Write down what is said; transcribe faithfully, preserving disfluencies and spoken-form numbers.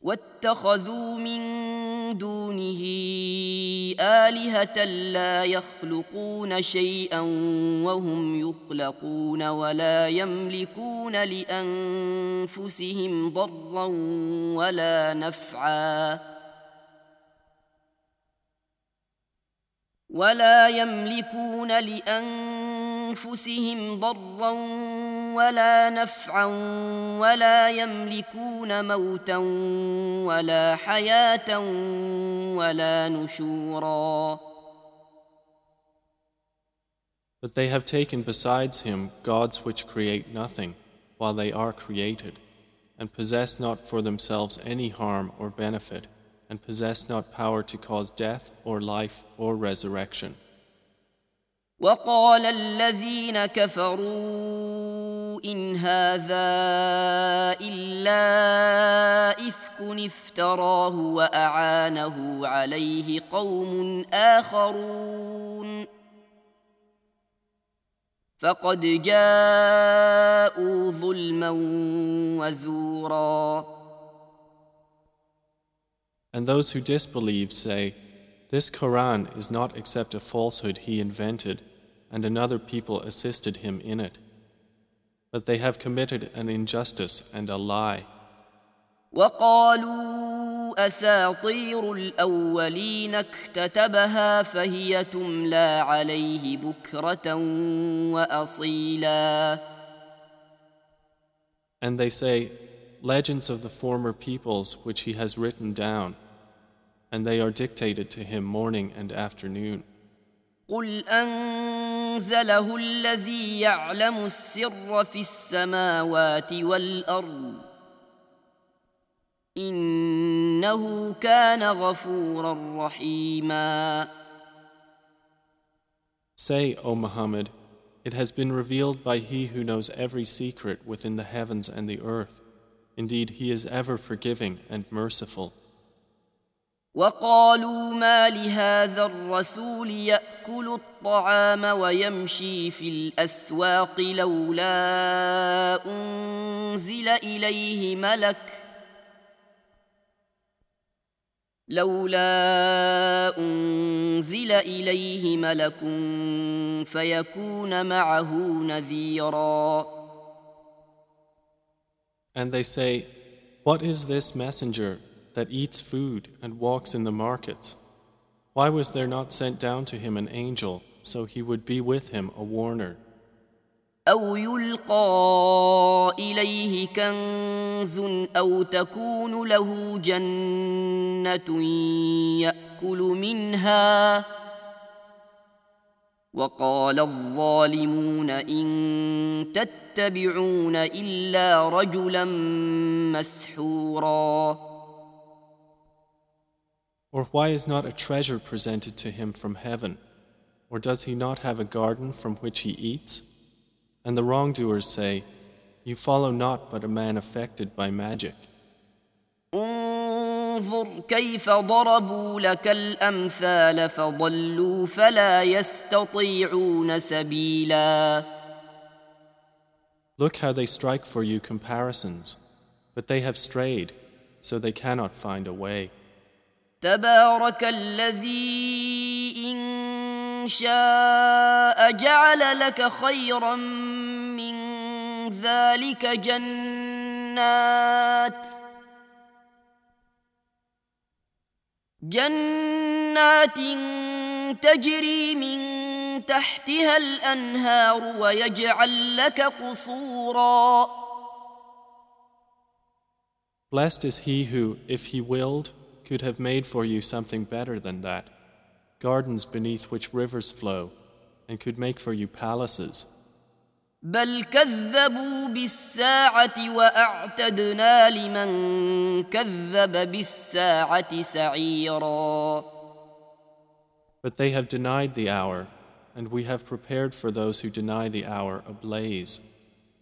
واتخذوا من دونه آلهة لا يخلقون شيئا وهم يخلقون ولا يملكون لأنفسهم ضرا ولا نفعا ولا يملكون لأنفسهم ضرا ولا نفعا ولا يملكون موتا ولا حياة ولا نشورا. But they have taken besides him gods which create nothing, while they are created, and possess not for themselves any harm or benefit, and possess not power to cause death or life or resurrection. وقال الذين كفروا إن هذا إلا إفك افتراه وأعانه عليه قوم آخرون فقد جاءوا ظلما وزورا. And those who disbelieve say, this Quran is not except a falsehood he invented, and another people assisted him in it. But they have committed an injustice and a lie. وقالوا أساطير الأولين اكتتبها فهي تملى عليه بكرة وأصيلا. And they say, legends of the former peoples which he has written down, and they are dictated to him morning and afternoon. قل أنزله الذي يعلم السر في السماوات والأرض إنه كان غفورا رحيما. Say, O Muhammad, it has been revealed by He who knows every secret within the heavens and the earth. Indeed, He is ever forgiving and merciful. وقالوا ما لهذا الرسول يأكل الطعام ويمشي في الأسواق لولا أنزل إليه ملك لولا أنزل إليه ملك فيكون معه نذيرا. And they say, what is this messenger that eats food and walks in the markets? Why was there not sent down to him an angel, so he would be with him a warner? أو يلقى إليه كنز أو تكون له جنة يأكل منها وقال الظالمون إن تتبعون إلا رجلا مسحورا. Or why is not a treasure presented to him from heaven? Or does he not have a garden from which he eats? And the wrongdoers say, you follow not but a man affected by magic. انظر كيف ضربوا لك الأمثال فضلوا فلا يستطيعون سبيلا. Look how they strike for you comparisons, but they have strayed, so they cannot find a way. تبارك الذي إن شاء جعل لك خيرا من ذلك جنات جنات تجري من تحتها الأنهار ويجعل لك قصورا. Blessed is he who, if he willed, could have made for you something better than that, gardens beneath which rivers flow, and could make for you palaces. بل كذبوا بالساعة وأعتدنا لمن كذب بالساعة سعيرا. But they have denied the hour, and we have prepared for those who deny the hour a blaze.